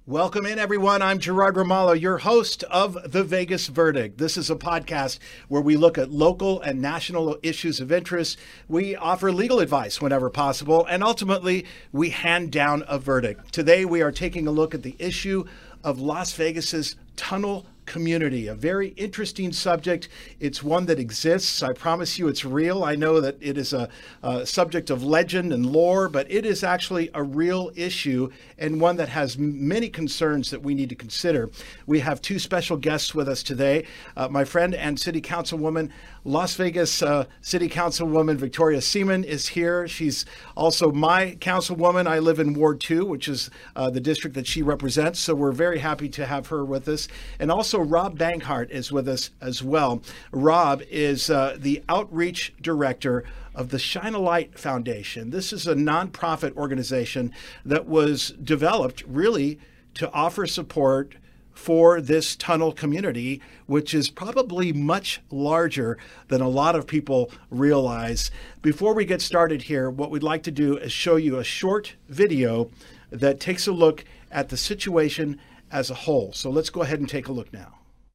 Welcome in, everyone. I'm Gerard Ramallo, your host of The Vegas Verdict. This is a podcast where we look at local and national issues of interest. We offer legal advice whenever possible, and ultimately, we hand down a verdict. Today, we are taking a look at the issue of Las Vegas's tunnel community, a very interesting subject. It's one that exists. I promise you it's real. I know that it is a subject of legend and lore, but it is actually a real issue and one that has many concerns that we need to consider. We have two special guests with us today. My friend and City Councilwoman, Las Vegas City Councilwoman Victoria Seaman is here. She's also my councilwoman. I live in Ward 2, which is the district that she represents, so we're very happy to have her with us. And also Rob Banghart is with us as well. Rob is the outreach director of the Shine a Light Foundation. This is a nonprofit organization that was developed really to offer support for this tunnel community, which is probably much larger than a lot of people realize. Before we get started here, what we'd like to do is show you a short video that takes a look at the situation as a whole. So let's go ahead and take a look now.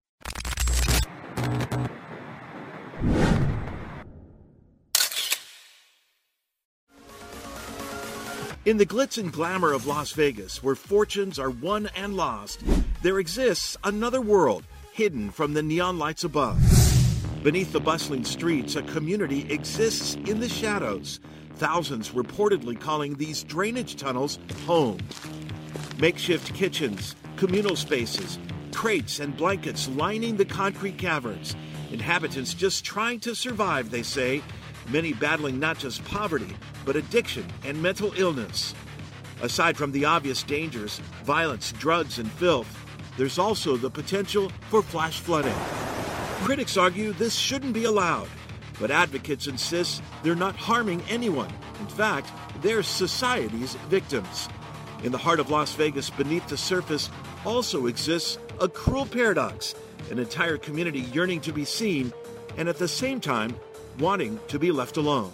In the glitz and glamour of Las Vegas, where fortunes are won and lost, there exists another world hidden from the neon lights above. Beneath the bustling streets, a community exists in the shadows, thousands reportedly calling these drainage tunnels home. Makeshift kitchens, communal spaces, crates and blankets lining the concrete caverns. Inhabitants just trying to survive, they say, many battling not just poverty, but addiction and mental illness. Aside from the obvious dangers, violence, drugs, and filth, there's also the potential for flash flooding. Critics argue this shouldn't be allowed, but advocates insist they're not harming anyone. In fact, they're society's victims. In the heart of Las Vegas, beneath the surface, also exists a cruel paradox, an entire community yearning to be seen, and at the same time, wanting to be left alone.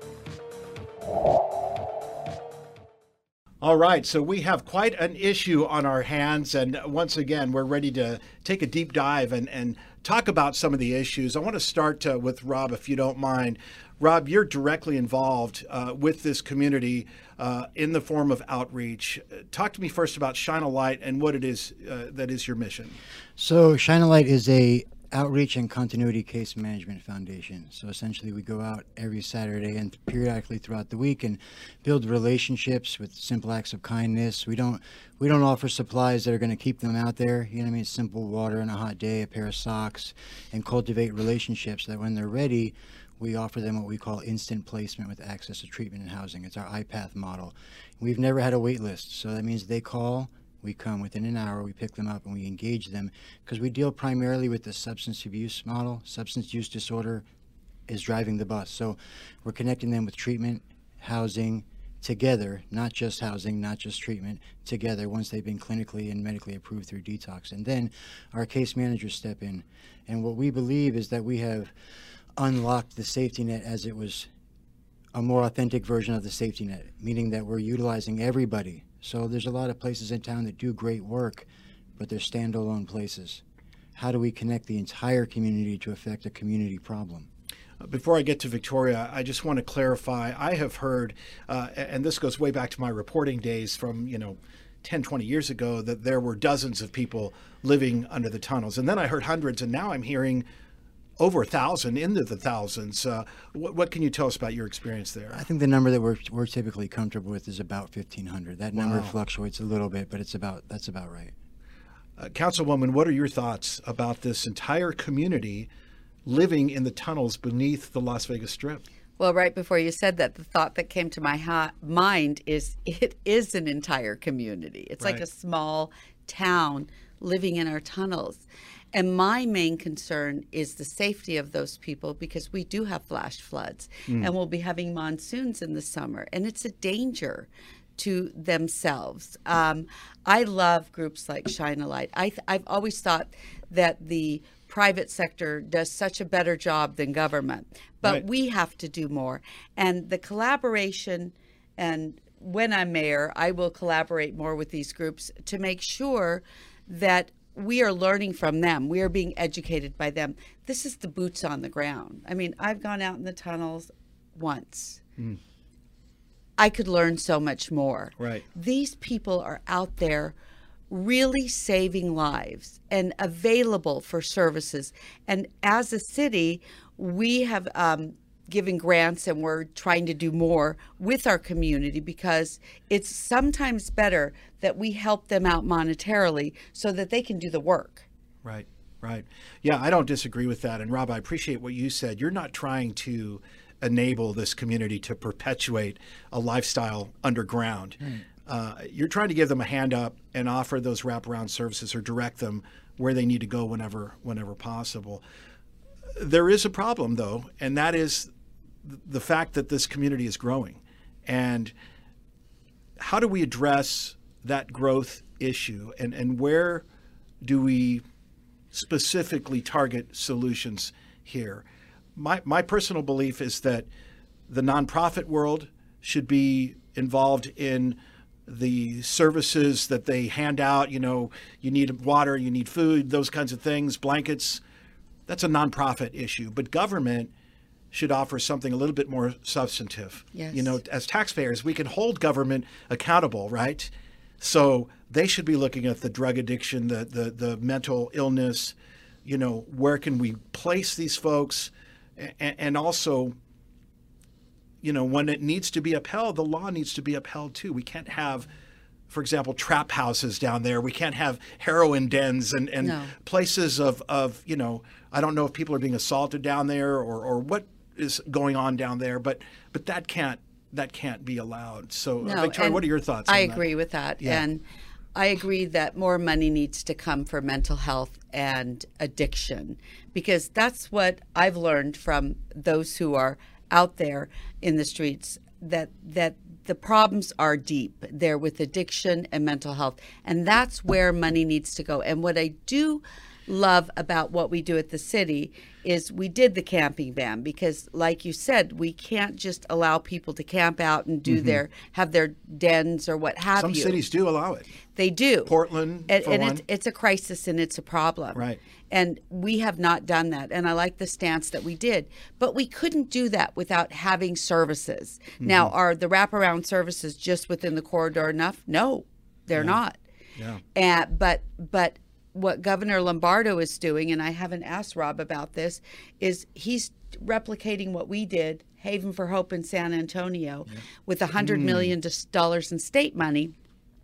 All right, so we have quite an issue on our hands, and once again, we're ready to take a deep dive and talk about some of the issues. I want to start with Rob, if you don't mind. Rob, you're directly involved with this community in the form of outreach. Talk to me first about Shine a Light and what it is that is your mission. So Shine a Light is a outreach and continuity case management foundation. So essentially we go out every Saturday and periodically throughout the week and build relationships with simple acts of kindness. We don't offer supplies that are going to keep them out there. You know what I mean? Simple water on a hot day, a pair of socks, and cultivate relationships that when they're ready, we offer them what we call instant placement with access to treatment and housing. It's our IPATH model. We've never had a wait list. So that means they call, we come within an hour, we pick them up, and we engage them because we deal primarily with the substance abuse model. Substance use disorder is driving the bus. So we're connecting them with treatment, housing, together, not just housing, not just treatment, together once they've been clinically and medically approved through detox. And then our case managers step in. And what we believe is that we have unlocked the safety net as it was a more authentic version of the safety net, meaning that we're utilizing everybody. So there's a lot of places in town that do great work, but they're standalone places. How do we connect the entire community to affect a community problem? Before I get to Victoria, I just want to clarify. I have heard, and this goes way back to my reporting days from, 10, 20 years ago, that there were dozens of people living under the tunnels. And then I heard hundreds, and now I'm hearing over 1,000, into the thousands. What can you tell us about your experience there? I think the number that we're typically comfortable with is about 1,500. That number fluctuates a little bit, but that's about right. Councilwoman, what are your thoughts about this entire community living in the tunnels beneath the Las Vegas Strip? Well, right before you said that, the thought that came to my mind is it is an entire community. It's like a small town living in our tunnels. And my main concern is the safety of those people because we do have flash floods and we'll be having monsoons in the summer. And it's a danger to themselves. I love groups like Shine a Light. I've always thought that the private sector does such a better job than government, but we have to do more. And the collaboration and when I'm mayor, I will collaborate more with these groups to make sure that we are learning from them. We are being educated by them. This is the boots on the ground. I mean, I've gone out in the tunnels once. I could learn so much more. Right. These people are out there really saving lives and available for services. And as a city, we have given grants, and we're trying to do more with our community, because it's sometimes better that we help them out monetarily so that they can do the work. Right, right. Yeah, I don't disagree with that. And Rob, I appreciate what you said. You're not trying to enable this community to perpetuate a lifestyle underground. You're trying to give them a hand up and offer those wraparound services or direct them where they need to go whenever possible. There is a problem, though, and that is the fact that this community is growing. And how do we address that growth issue, and where do we specifically target solutions here? My personal belief is that the nonprofit world should be involved in the services that they hand out. You know, you need water, you need food, those kinds of things, blankets. That's a nonprofit issue. But government should offer something a little bit more substantive. Yes. You know, as taxpayers, we can hold government accountable, right? So they should be looking at the drug addiction, the mental illness, you know, where can we place these folks? And also, you know, when it needs to be upheld, the law needs to be upheld too. We can't have, for example, trap houses down there. We can't have heroin dens and No. places of, you know, I don't know if people are being assaulted down there or what is going on down there, but that can't be allowed. So, No, Victoria, and what are your thoughts I on that? agree with that. Yeah. And I agree that more money needs to come for mental health and addiction, because that's what I've learned from those who are out there in the streets, that the problems are deep. They're with addiction and mental health, and that's where money needs to go. And what I do love about what we do at the city is we did the camping ban, because like you said, we can't just allow people to camp out and do have their dens or what have Some you. cities do allow it. They do. Portland, and, for and one. it's a crisis and it's a problem. Right. And we have not done that. And I like the stance that we did. But we couldn't do that without having services. Now, are the wraparound services just within the corridor enough? No, they're not. Yeah. But what Governor Lombardo is doing, and I haven't asked Rob about this, is he's replicating what we did, Haven for Hope in San Antonio, with $100 million in state money,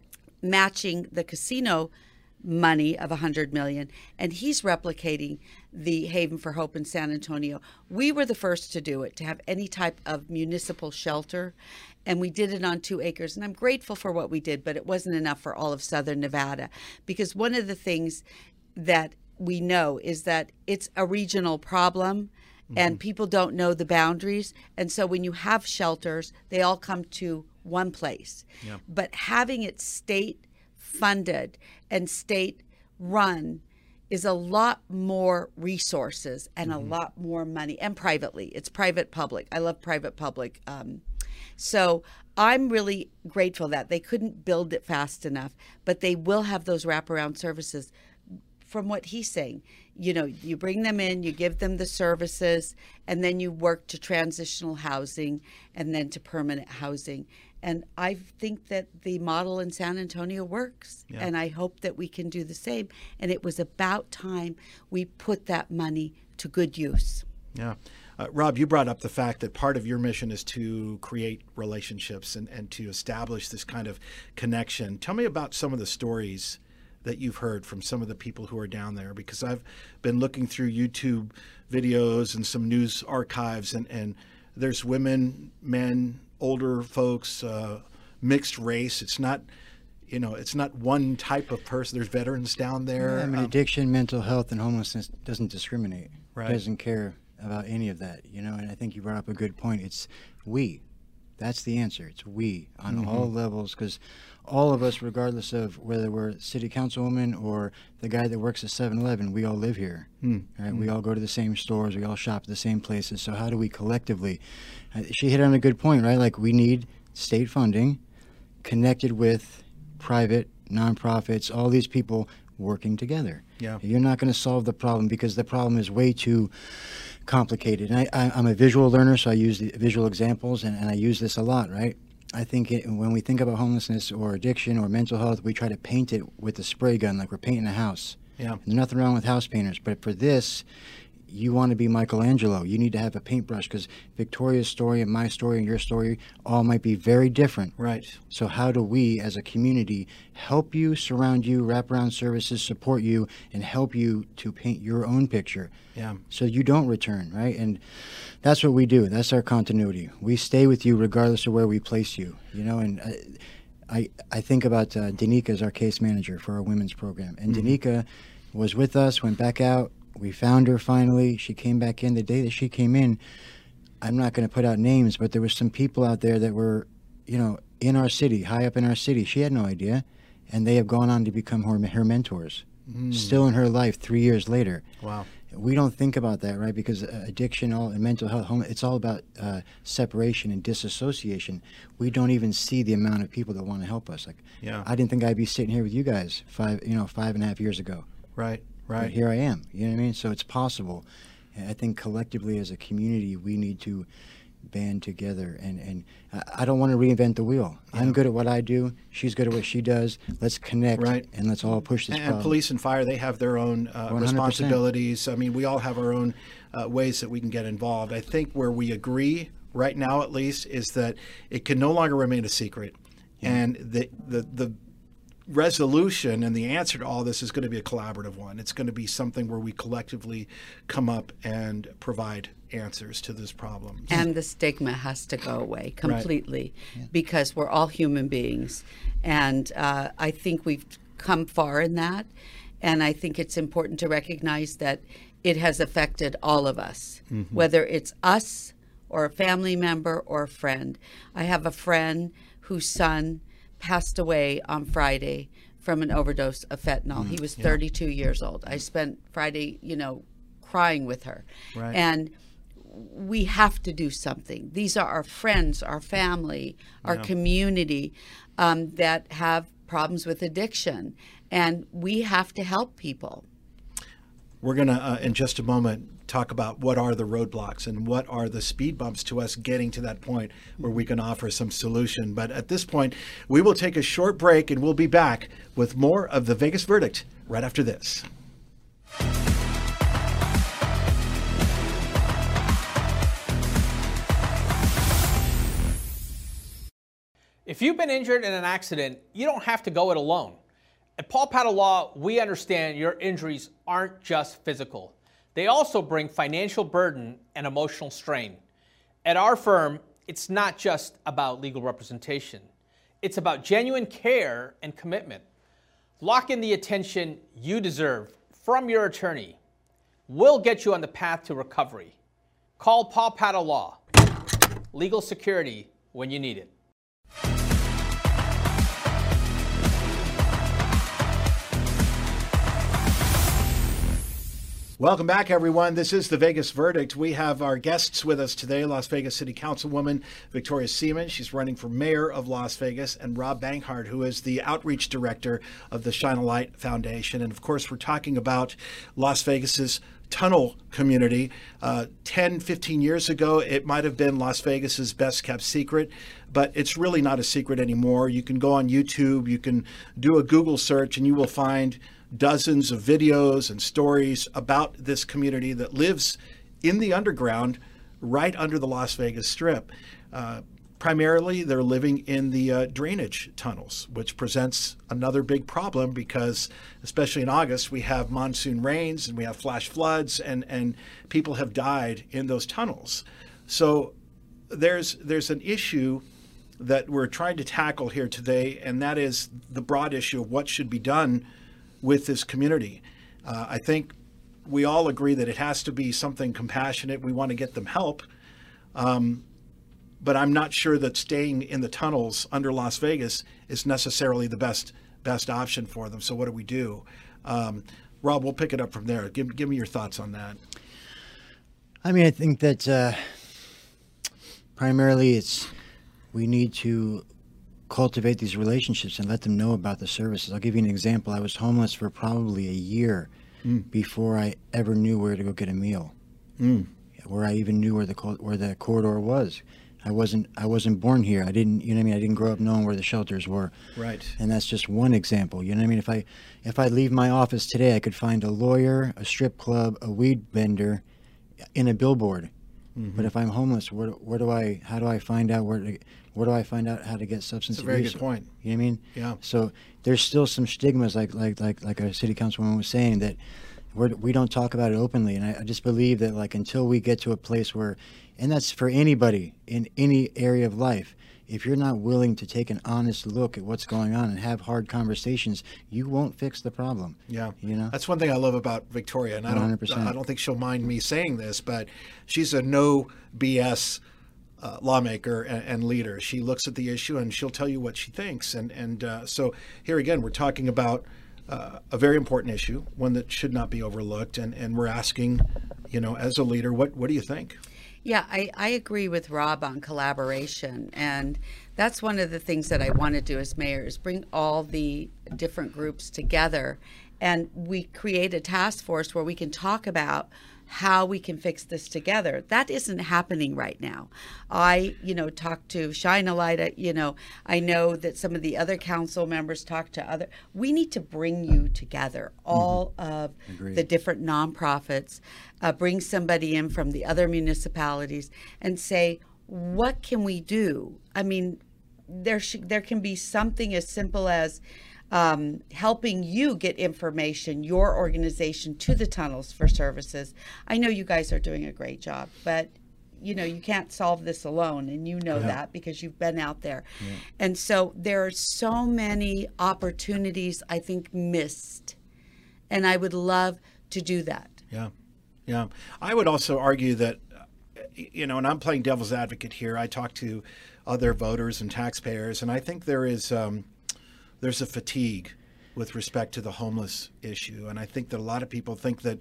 matching the casino money of $100 million, and he's replicating the Haven for Hope in San Antonio. We were the first to do it, to have any type of municipal shelter, and we did it on 2 acres. And I'm grateful for what we did, but it wasn't enough for all of Southern Nevada, because one of the things that we know is that it's a regional problem. And people don't know the boundaries. And so when you have shelters, they all come to one place. Yeah. But having it state funded and state run is a lot more resources and a lot more money, and privately. It's private public. I love private public. So I'm really grateful that they couldn't build it fast enough, but they will have those wraparound services. From what he's saying, you know, you bring them in, you give them the services, and then you work to transitional housing and then to permanent housing. And I think that the model in San Antonio works, and I hope that we can do the same. And it was about time we put that money to good use. Yeah. Rob, you brought up the fact that part of your mission is to create relationships and to establish this kind of connection. Tell me about some of the stories that you've heard from some of the people who are down there, because I've been looking through YouTube videos and some news archives, and there's women, men, older folks, mixed race. It's not, you know, it's not one type of person. There's veterans down there. I mean, addiction, mental health, and homelessness doesn't discriminate. Right. Doesn't care about any of that, you know. And I think you brought up a good point. It's we. That's the answer. It's we on all levels, because all of us, regardless of whether we're city councilwoman or the guy that works at 7-Eleven, we all live here. Right? We all go to the same stores. We all shop at the same places. So how do we collectively? She hit on a good point, right? Like, we need state funding connected with private nonprofits, all these people working together. Yeah. You're not going to solve the problem because the problem is way too complicated. And I'm a visual learner, so I use the visual examples, and I use this a lot, right? I think when we think about homelessness or addiction or mental health, we try to paint it with a spray gun like we're painting a house. Yeah. There's nothing wrong with house painters, but for this, you want to be Michelangelo. You need to have a paintbrush because Victoria's story and my story and your story all might be very different. Right. So how do we as a community help you, surround you, wrap around services, support you, and help you to paint your own picture? Yeah. So you don't return, right? And that's what we do. That's our continuity. We stay with you regardless of where we place you, you know, and I think about Danica as our case manager for our women's program. And Danica was with us, went back out. We found her finally. She came back in. The day that she came in, I'm not going to put out names, but there were some people out there that were, you know, in our city, high up in our city. She had no idea. And they have gone on to become her mentors. Still in her life 3 years later. Wow. We don't think about that, right? Because addiction and mental health, it's all about separation and disassociation. We don't even see the amount of people that want to help us. Like, Yeah. I didn't think I'd be sitting here with you guys 5.5 years ago. Right. But Right. here I am. You know what I mean? So it's possible. And I think collectively as a community, we need to band together. And I don't want to reinvent the wheel. Yeah. I'm good at what I do. She's good at what she does. Let's connect, Right. and let's all push this And problem. police and fire, they have their own 100%. responsibilities. I mean, we all have our own ways that we can get involved. I think where we agree right now, at least, is that it can no longer remain a secret. And the resolution and the answer to all this is going to be a collaborative one. It's going to be something where we collectively come up and provide answers to this problem. And the stigma has to go away completely because we're all human beings. And I think we've come far in that. And I think it's important to recognize that it has affected all of us, whether it's us or a family member or a friend. I have a friend whose son passed away on Friday from an overdose of fentanyl. He was 32 years old. I spent Friday, crying with her. Right. And we have to do something. These are our friends, our family, our community that have problems with addiction. And we have to help people. We're going to, in just a moment, talk about what are the roadblocks and what are the speed bumps to us getting to that point where we can offer some solution. But at this point, we will take a short break and we'll be back with more of The Vegas Verdict right after this. If you've been injured in an accident, you don't have to go it alone. At Paul Patta Law, we understand your injuries aren't just physical. They also bring financial burden and emotional strain. At our firm, it's not just about legal representation. It's about genuine care and commitment. Lock in the attention you deserve from your attorney. We'll get you on the path to recovery. Call Paul Patta Law. Legal security when you need it. Welcome back, everyone. This is The Vegas Verdict. We have our guests with us today, Las Vegas City Councilwoman Victoria Seaman. She's running for mayor of Las Vegas, and Rob Banghart, who is the outreach director of the Shine a Light Foundation. And of course, we're talking about Las Vegas's tunnel community. 10, 15 years ago, it might have been Las Vegas's best kept secret, but it's really not a secret anymore. You can go on YouTube, you can do a Google search, and you will find dozens of videos and stories about this community that lives in the underground right under the Las Vegas Strip. Primarily, they're living in the drainage tunnels, which presents another big problem because, especially in August, we have monsoon rains and we have flash floods, and people have died in those tunnels. So there's an issue that we're trying to tackle here today, and that is the broad issue of what should be done with this community. I think we all agree that it has to be something compassionate. We want to get them help. But I'm not sure that staying in the tunnels under Las Vegas is necessarily the best option for them. So what do we do? Rob, we'll pick it up from there. Give me your thoughts on that. I mean, I think that primarily we need to cultivate these relationships and let them know about the services. I'll give you an example. I was homeless for probably a year before I ever knew where to go get a meal, where I even knew where the corridor was. I wasn't born here. I didn't, you know what I mean? I didn't grow up knowing where the shelters were. Right. And that's just one example. You know what I mean? If I leave my office today, I could find a lawyer, a strip club, a weed vendor in a billboard. But if I'm homeless, how do I find out how to get substance abuse? That's a very good point. You know what I mean? Yeah. So there's still some stigmas, like our city councilwoman was saying, that we don't talk about it openly. And I just believe that, like, until we get to a place where, and that's for anybody in any area of life, if you're not willing to take an honest look at what's going on and have hard conversations, you won't fix the problem. Yeah, you know, that's one thing I love about Victoria, and 100%. I don't think she'll mind me saying this, but she's a no BS lawmaker and leader. She looks at the issue and she'll tell you what she thinks. And so here again, we're talking about a very important issue, one that should not be overlooked, and we're asking, you know, as a leader, what do you think? Yeah, I agree with Rob on collaboration, and that's one of the things that I want to do as mayor is bring all the different groups together, and we create a task force where we can talk about how we can fix this together. That isn't happening right now. I, talk to Shine a Light. I know that some of the other council members talk to other. We need to bring you together, all of the different nonprofits, bring somebody in from the other municipalities and say, what can we do? I mean, there can be something as simple as helping you get information, your organization, to the tunnels for services. I know you guys are doing a great job, but you can't solve this alone, and that because you've been out there. Yeah. And so there are so many opportunities, I think, missed, and I would love to do that. Yeah. I would also argue that, and I'm playing devil's advocate here. I talk to other voters and taxpayers, and I think there's a fatigue with respect to the homeless issue. And I think that a lot of people think that,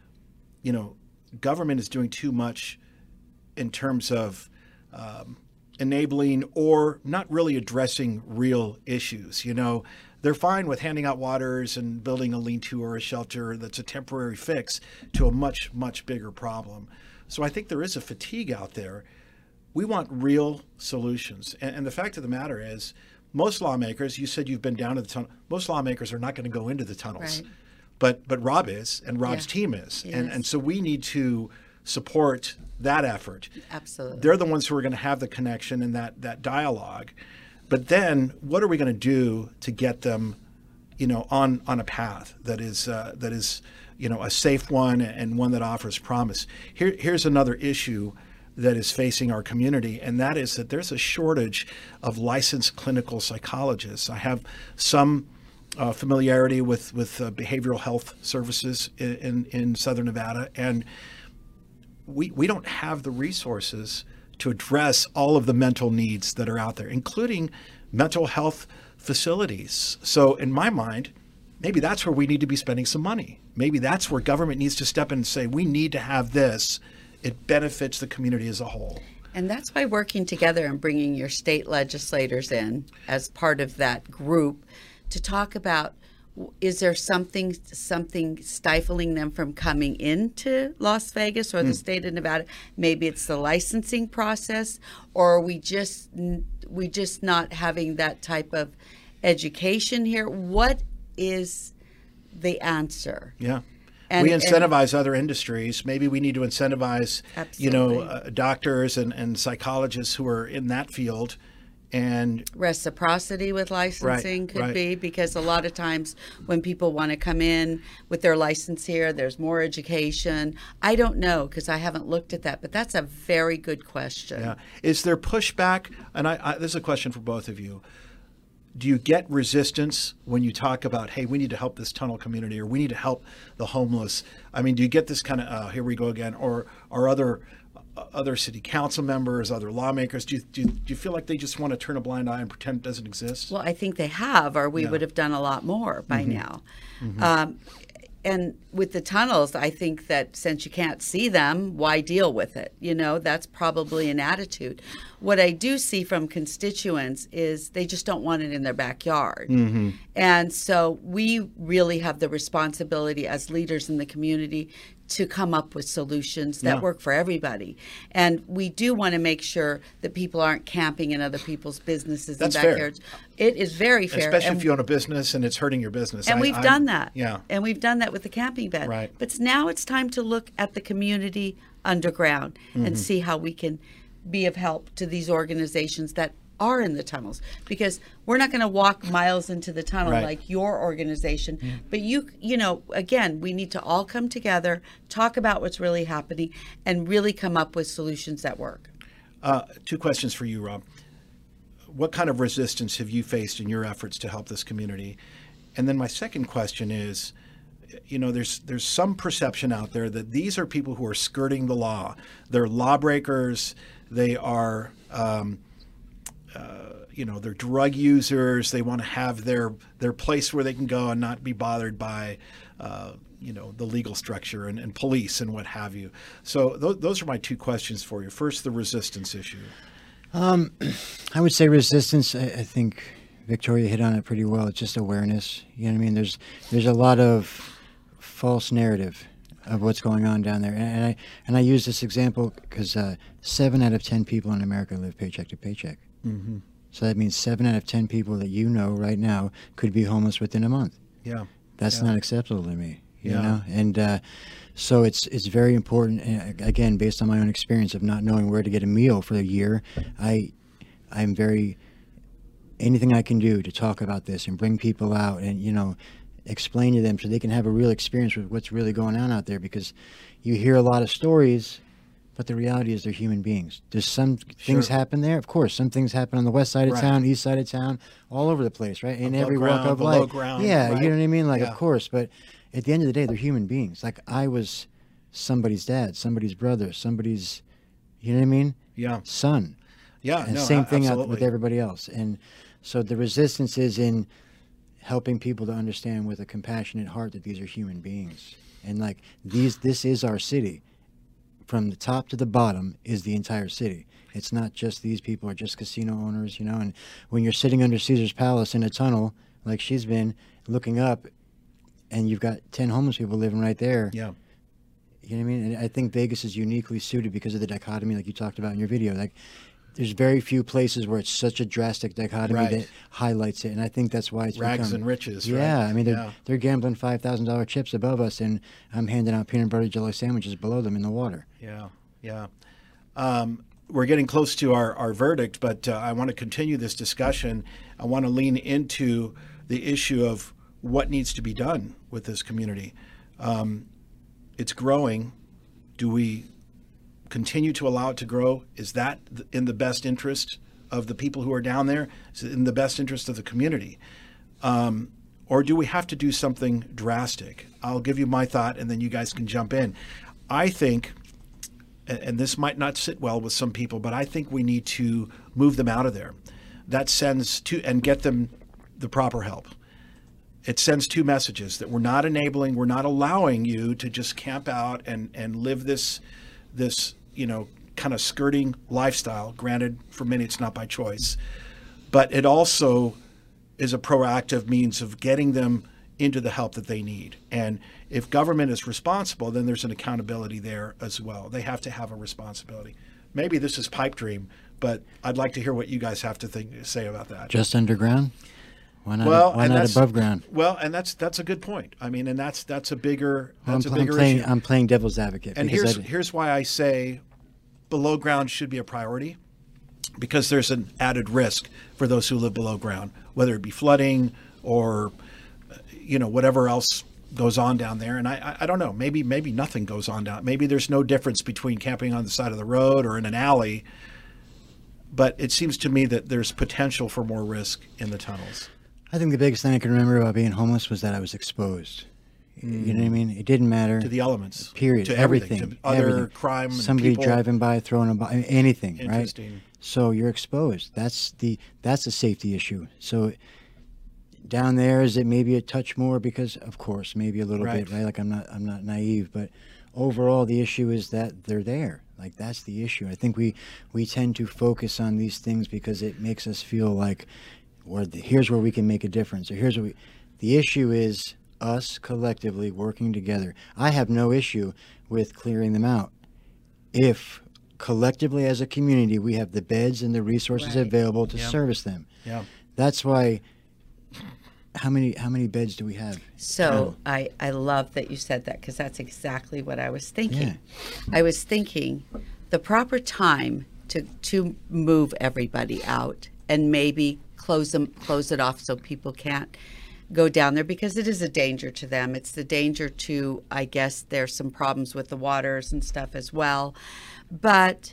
government is doing too much in terms of enabling or not really addressing real issues. They're fine with handing out waters and building a lean-to or a shelter that's a temporary fix to a much, much bigger problem. So I think there is a fatigue out there. We want real solutions. And the fact of the matter is, most lawmakers, you said you've been down to the tunnel, most lawmakers are not going to go into the tunnels. Right. But Rob is, and Rob's team is. And so we need to support that effort. Absolutely. They're the ones who are going to have the connection and that dialogue. But then what are we going to do to get them, on a path that is a safe one and one that offers promise? Here's another issue that is facing our community, and that is that there's a shortage of licensed clinical psychologists. I have some familiarity with behavioral health services in Southern Nevada, and we don't have the resources to address all of the mental needs that are out there, including mental health facilities. So in my mind, maybe that's where we need to be spending some money. Maybe that's where government needs to step in and say, we need to have this. It benefits the community as a whole. And that's why working together and bringing your state legislators in as part of that group to talk about, is there something stifling them from coming into Las Vegas or the state of Nevada? Maybe it's the licensing process, or are we just not having that type of education here? What is the answer? Yeah. We incentivize other industries. Maybe we need to incentivize, doctors and psychologists who are in that field. And reciprocity with licensing could be, because a lot of times when people want to come in with their license here, there's more education. I don't know, because I haven't looked at that, but that's a very good question. Yeah. Is there pushback? And this is a question for both of you. Do you get resistance when you talk about, hey, we need to help this tunnel community, or we need to help the homeless? I mean, do you get this kind of, here we go again, or other city council members, other lawmakers, do you feel like they just want to turn a blind eye and pretend it doesn't exist? Well, I think they have, or we would have done a lot more by now. And with the tunnels, I think that since you can't see them, why deal with it? You know, that's probably an attitude. What I do see from constituents is they just don't want it in their backyard. Mm-hmm. And so we really have the responsibility as leaders in the community to come up with solutions that work for everybody. And we do want to make sure that people aren't camping in other people's businesses That's and backyards. fair. It is very fair. Especially if you own a business and it's hurting your business. And we've done that. Yeah. And we've done that with the camping bed. Right. But now it's time to look at the community underground and see how we can be of help to these organizations that are in the tunnels, because we're not going to walk miles into the tunnel like your organization. But you know, again, we need to all come together, talk about what's really happening, and really come up with solutions that work. 2 questions for you, Rob. What kind of resistance have you faced in your efforts to help this community? And then my second question is, you know, there's some perception out there that these are people who are skirting the law. They're lawbreakers. They are you know, they're drug users. They want to have their place where they can go and not be bothered by, you know, the legal structure and police and what have you. So those are my 2 questions for you. First, the resistance issue. I would say resistance. I think Victoria hit on it pretty well. It's just awareness. You know what I mean? There's a lot of false narrative of what's going on down there, and I use this example because 7 out of 10 people in America live paycheck to paycheck. Mm-hmm. So that means 7 out of 10 people that you know right now could be homeless within a month. Yeah, that's not acceptable to me. You know, and so it's very important. And again, based on my own experience of not knowing where to get a meal for the year, I'm very anything I can do to talk about this and bring people out and, you know, explain to them so they can have a real experience with what's really going on out there, because you hear a lot of stories, but the reality is they're human beings. There's some things happen there. Of course, some things happen on the west side of town, east side of town, all over the place, right? In every walk of life. Yeah, you know what I mean? Like, of course, but at the end of the day, they're human beings. Like, I was somebody's dad, somebody's brother, somebody's, you know what I mean? Yeah. Son. Yeah, and same thing out with everybody else. And so the resistance is in helping people to understand with a compassionate heart that these are human beings. And like this is our city. From the top to the bottom is the entire city. It's not just these people or just casino owners, you know. And when you're sitting under Caesar's Palace in a tunnel, like she's been, looking up, and you've got 10 homeless people living right there. Yeah. You know what I mean? And I think Vegas is uniquely suited because of the dichotomy, like you talked about in your video. Like, there's very few places where it's such a drastic dichotomy that highlights it, and I think that's why it's rags and riches. Yeah, I mean they're gambling $5,000 chips above us, and I'm handing out peanut butter jelly sandwiches below them in the water. Yeah. We're getting close to our verdict, but I want to continue this discussion. I want to lean into the issue of what needs to be done with this community. It's growing. Do we continue to allow it to grow? Is that in the best interest of the people who are down there? Is it in the best interest of the community? Or do we have to do something drastic? I'll give you my thought, and then you guys can jump in. I think, and this might not sit well with some people, but I think we need to move them out of there. That sends and get them the proper help. It sends 2 messages: that we're not enabling, we're not allowing you to just camp out and live this you know, kind of skirting lifestyle. Granted, for many it's not by choice, but it also is a proactive means of getting them into the help that they need. And if government is responsible, then there's an accountability there as well. They have to have a responsibility. Maybe this is pipe dream, but I'd like to hear what you guys have to say about that. Just underground? Why not? Why not above ground? Well, and that's a good point. I mean, and that's a bigger issue. I'm playing devil's advocate. And here's why I say below ground should be a priority, because there's an added risk for those who live below ground, whether it be flooding or, you know, whatever else goes on down there. And I don't know, maybe nothing goes on down. Maybe there's no difference between camping on the side of the road or in an alley. But it seems to me that there's potential for more risk in the tunnels. I think the biggest thing I can remember about being homeless was that I was exposed. You know what I mean? It didn't matter. To the elements. Period. To everything. To other crime. Somebody people. driving by, throwing a bomb, anything, Interesting. Right? So you're exposed. That's a safety issue. So Down there, is it maybe a touch more? Because of course, maybe a little Right. bit, right? Like I'm not naive, but overall, the issue is that they're there. Like that's the issue. I think we tend to focus on these things because it makes us feel like, here's where we can make a difference, or the issue is us collectively working together. I have no issue with clearing them out if collectively as a community we have the beds and the resources Right. available to Yeah. service them. Yeah. That's why. How many beds do we have? So I love that you said that, because that's exactly what I was thinking. Yeah. I was thinking the proper time to move everybody out and maybe close it off so people can't go down there, because it is a danger to them. It's the danger to, I guess there's some problems with the waters and stuff as well. But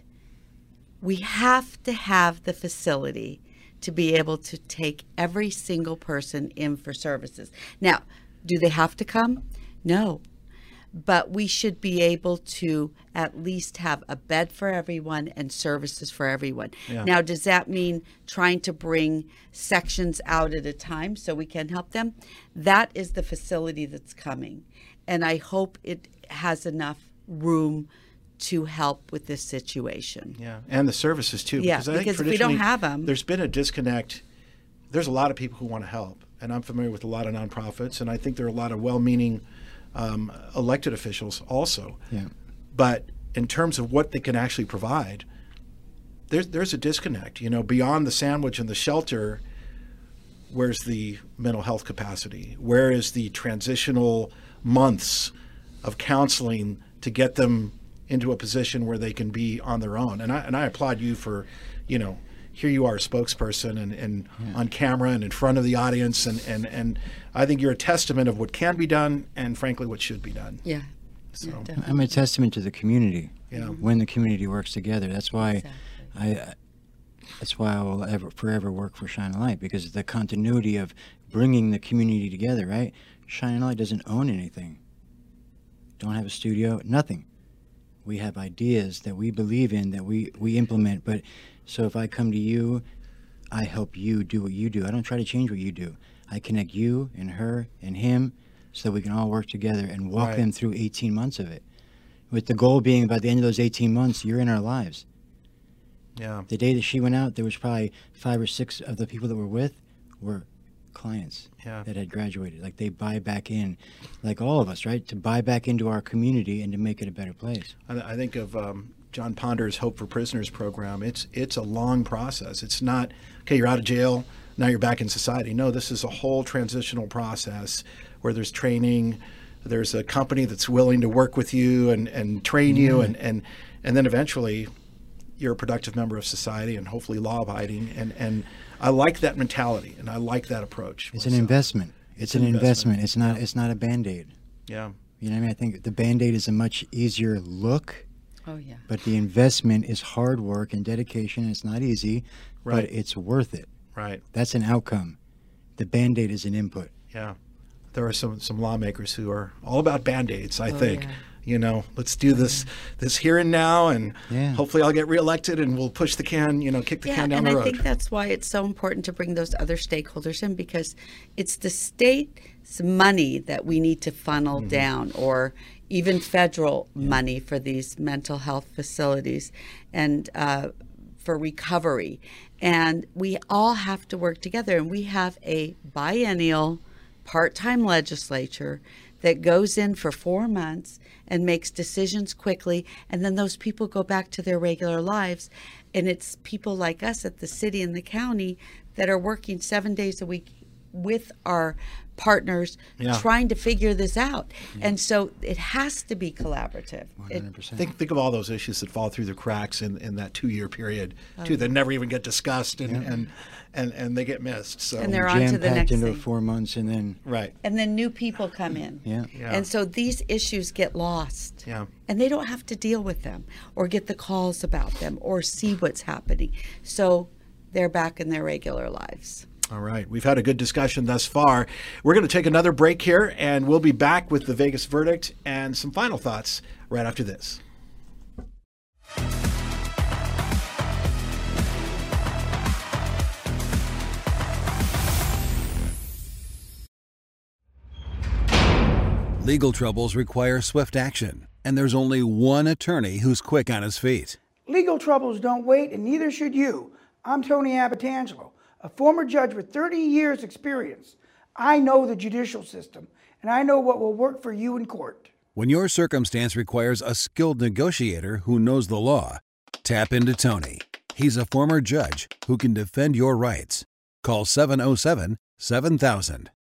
we have to have the facility to be able to take every single person in for services. Now, do they have to come? No. But we should be able to at least have a bed for everyone and services for everyone. Yeah. Now, does that mean trying to bring sections out at a time so we can help them? That is the facility that's coming. And I hope it has enough room to help with this situation. Yeah, and the services too. Yeah, I think because if we don't traditionally have 'em- there's been a disconnect. There's a lot of people who want to help, and I'm familiar with a lot of nonprofits, and I think there are a lot of well-meaning elected officials also. Yeah. But in terms of what they can actually provide, there's a disconnect. You know, beyond the sandwich and the shelter, where's the mental health capacity? Where is the transitional months of counseling to get them into a position where they can be on their own? And I applaud you for, you know, here you are a spokesperson and on camera and in front of the audience, and I think you're a testament of what can be done and frankly what should be done. Yeah. So Yeah, definitely. I'm a testament to the community. Yeah. When the community works together, that's why Exactly. that's why I will forever work for Shine a Light, because the continuity of bringing the community together. Right? Shine a Light doesn't own anything. Don't have a studio. Nothing. We have ideas that we believe in, that we implement. But so if I come to you, I help you do what you do. I don't try to change what you do. I connect you and her and him so that we can all work together and walk Right. them through 18 months of it. With the goal being by the end of those 18 months, you're in our lives. yeah, The day that she went out, there was probably 5 or 6 of the people that were with were clients Yeah. that had graduated. Like they buy back in, like all of us, right? To buy back into our community and to make it a better place. I think of John Ponder's Hope for Prisoners program. It's a long process. It's not, okay, you're out of jail, now you're back in society. No, this is a whole transitional process where there's training, there's a company that's willing to work with you and train you, and then eventually you're a productive member of society and hopefully law-abiding. And I like that mentality, and I like that approach. It's an myself. investment. It's an investment. It's not a Band-Aid. Yeah. You know what I mean? I think the Band-Aid is a much easier look, Oh, yeah. but the investment is hard work and dedication. It's not easy, Right. but it's worth it. Right. That's an outcome. The Band-Aid is an input. Yeah. There are some lawmakers who are all about Band-Aids, I think. yeah. You know, let's do this here and now, and Yeah. hopefully I'll get reelected and we'll push the can, kick the can down and the I road. think that's why it's so important to bring those other stakeholders in, because it's the state's money that we need to funnel down, or even federal money for these mental health facilities and for recovery. And we all have to work together. And we have a biennial part-time legislature that goes in for 4 months and makes decisions quickly, and then those people go back to their regular lives. And it's people like us at the city and the county that are working 7 days a week with our partners, Yeah. trying to figure this out. And so it has to be collaborative. 100%. Think of all those issues that fall through the cracks in that 2-year period, too, that never even get discussed and they get missed. So And they're on to the Jam-packed next into thing. 4 months, and then right. And then new people come in. Yeah. Yeah. And so these issues get lost. Yeah. And they don't have to deal with them or get the calls about them or see what's happening. So they're back in their regular lives. All right. We've had a good discussion thus far. We're going to take another break here, and we'll be back with the Vegas verdict and some final thoughts right after this. Legal troubles require swift action, and there's only one attorney who's quick on his feet. Legal troubles don't wait, and neither should you. I'm Tony Abatangelo, a former judge with 30 years' experience. I know the judicial system, and I know what will work for you in court. When your circumstance requires a skilled negotiator who knows the law, tap into Tony. He's a former judge who can defend your rights. Call 707-7000.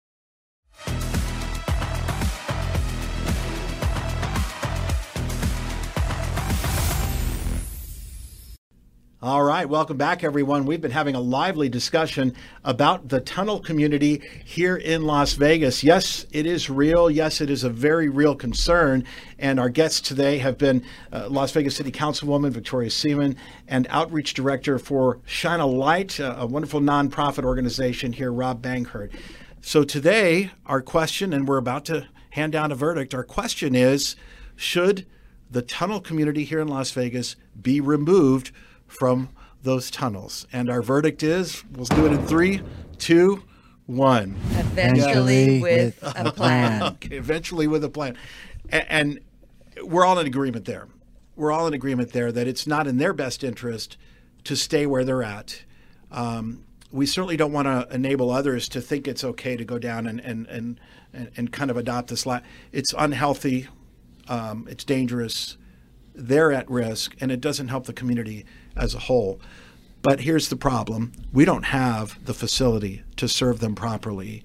All right, welcome back, everyone. We've been having a lively discussion about the tunnel community here in Las Vegas. Yes, it is real. Yes, it is a very real concern. And our guests today have been Las Vegas City Councilwoman Victoria Seaman and Outreach Director for Shine a Light, a wonderful nonprofit organization here, Rob Banghert. So today, our question, and we're about to hand down a verdict, our question is, should the tunnel community here in Las Vegas be removed from those tunnels? And our verdict is, we'll do it in 3, 2, 1. Eventually with a plan. Okay, eventually with a plan. And we're all in agreement there. We're all in agreement there that it's not in their best interest to stay where they're at. We certainly don't want to enable others to think it's okay to go down and kind of adopt this. It's unhealthy. It's dangerous. They're at risk, and it doesn't help the community as a whole. But here's the problem. We don't have the facility to serve them properly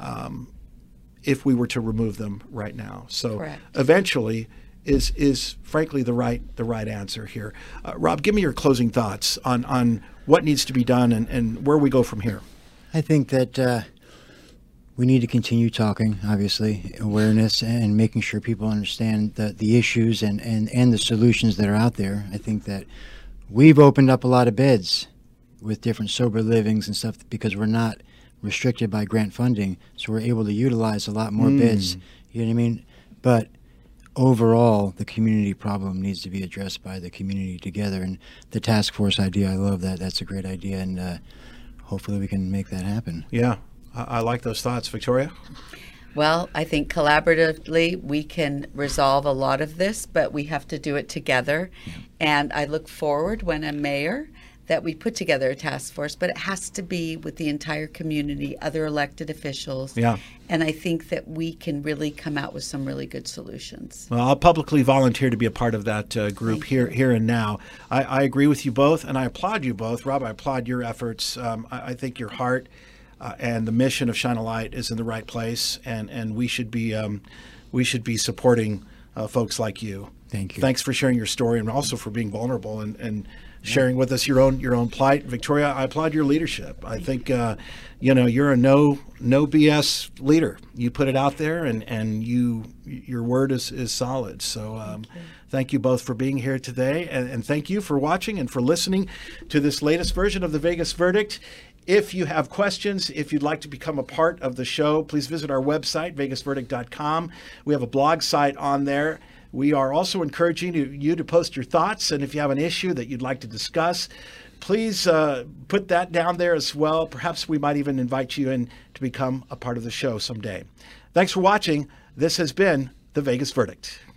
if we were to remove them right now. So Correct. Eventually is frankly the right answer here. Rob, give me your closing thoughts on what needs to be done and where we go from here. I think that we need to continue talking, obviously, awareness and making sure people understand the issues and the solutions that are out there. I think that we've opened up a lot of beds with different sober livings and stuff because we're not restricted by grant funding, so we're able to utilize a lot more beds. You know what I mean? But overall, the community problem needs to be addressed by the community together. And the task force idea, I love that. That's a great idea, and hopefully we can make that happen. Yeah, I like those thoughts. Victoria? Well, I think collaboratively we can resolve a lot of this, but we have to do it together. And I look forward when I'm mayor that we put together a task force, but it has to be with the entire community, other elected officials. Yeah. And I think that we can really come out with some really good solutions. Well, I'll publicly volunteer to be a part of that group here and now. I agree with you both, and I applaud you both. Rob, I applaud your efforts. I think your heart and the mission of Shine a Light is in the right place, and we should be supporting folks like you. Thank you. Thanks for sharing your story and also for being vulnerable and sharing with us your own plight. Victoria, I applaud your leadership. I think you're a no BS leader. You put it out there, and your word is solid. So thank you both for being here today, and thank you for watching and for listening to this latest version of the Vegas Verdict. If you have questions, if you'd like to become a part of the show, please visit our website, vegasverdict.com. We have a blog site on there. We are also encouraging you to post your thoughts, and if you have an issue that you'd like to discuss, please put that down there as well. Perhaps we might even invite you in to become a part of the show someday. Thanks for watching. This has been the Vegas Verdict.